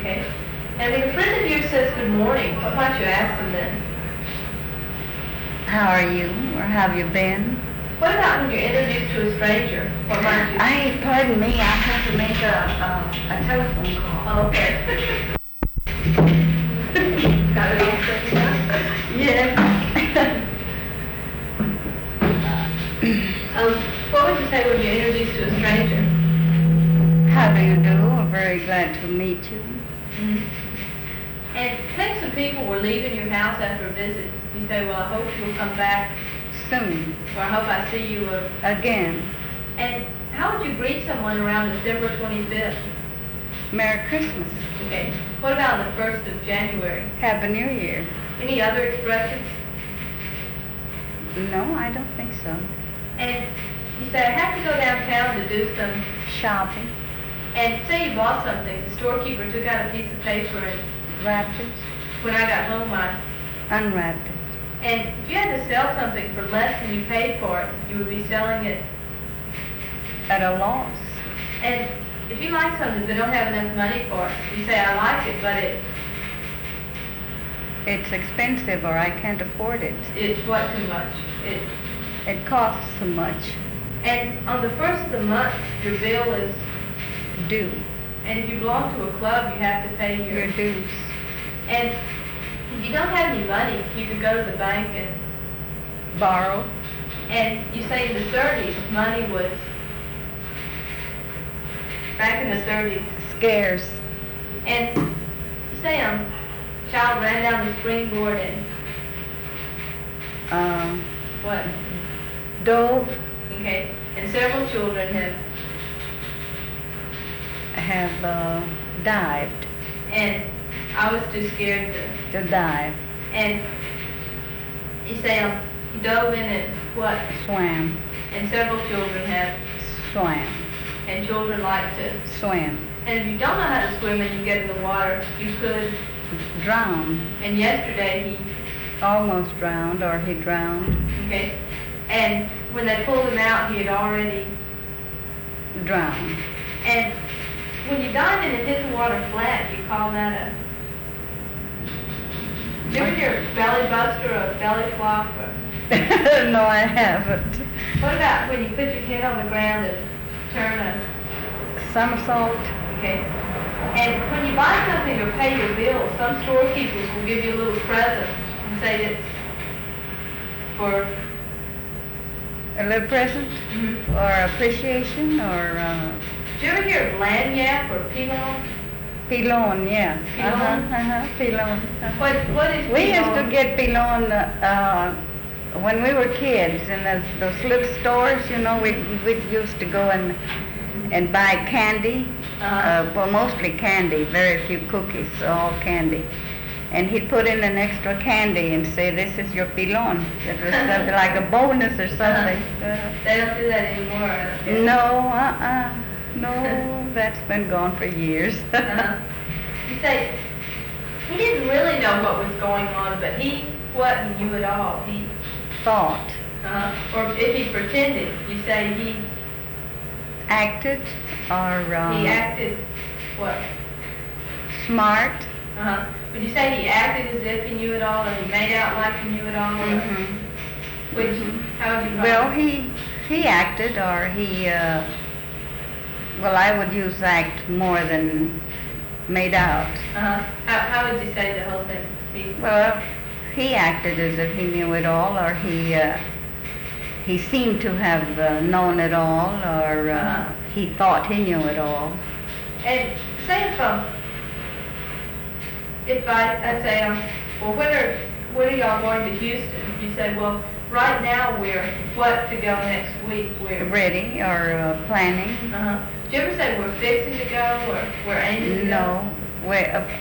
Okay. And when a friend of yours says good morning, what might you ask them then? How are you, or have you been? What about when you're introduced to a stranger? What might you Pardon me, I have to make a telephone call. Oh, okay. Got it all set up? Yes. What would you say when you're introduced to a stranger? How do you do? I'm very glad to meet you. And say some people were leaving your house after a visit. You say, well, I hope you'll come back, Soon. or I hope I see you. Again. And how would you greet someone around December 25th? Merry Christmas. Okay. What about on the 1st of January? Happy New Year. Any other expressions? No, I don't think so. And you say, I have to go downtown to do some, Shopping. and say you bought something. The storekeeper took out a piece of paper, and Wrapped it. when I got home, Unwrapped it. and if you had to sell something for less than you paid for it, you would be selling it. At a loss. And if you like something but don't have enough money for it, you say, I like it, but It's expensive, or I can't afford it. it's what too much. It costs so much. And on the 1st of the month, your bill is, Due. and if you belong to a club, you have to pay Your dues. And if you don't have any money, you could go to the bank Borrow. and you say in the 30s, money was, back in the 30s, Scarce. and you say a child ran down the springboard and what? Dove Okay, and several children have dived. and I was too scared To dive. and you say you dove in and what? Swam. And several children have, Swam. and children like to, Swim. and if you don't know how to swim and you get in the water, you could, Drowned. and yesterday Almost drowned, or he drowned. okay, and when they pulled him out, he had already, Drowned. and when you dive in and hit the water flat, you call that did you ever hear a belly buster or a belly flop? Or, No, I haven't. what about when you put your head on the ground and turn a, Somersault. okay, and when you buy something or pay your bill, some storekeepers will give you a little present and say it's for, A little present, or appreciation, or did you ever hear of lagniappe or pilon? pilon, yeah. Pilon? Pilon. What is We used to pilon? get pilon when we were kids in those little stores. You know, we used to go and buy candy. Well, mostly candy, very few cookies, all candy. And he'd put in an extra candy and say, "This is your pilon." It was something like a bonus or something. They don't do that anymore. I don't think. No, no, that's been gone for years. You say, he didn't really know what was going on, but he knew it all. He, Thought, or if he pretended, you say he acted, or acted, what? smart. Would you say he acted as if he knew it all, or he made out like he knew it all? Or which, how would you call Well, it? he acted, or he, well, I would use act more than made out. How would you say the whole thing? Well, he acted as if he knew it all, or he seemed to have known it all, or he thought he knew it all. And say if I say, well, when are y'all going to Houston? You say, well, right now we're what to go next week? We're Ready, or planning. Do you ever say we're fixing to go or we're aiming to go? No, we're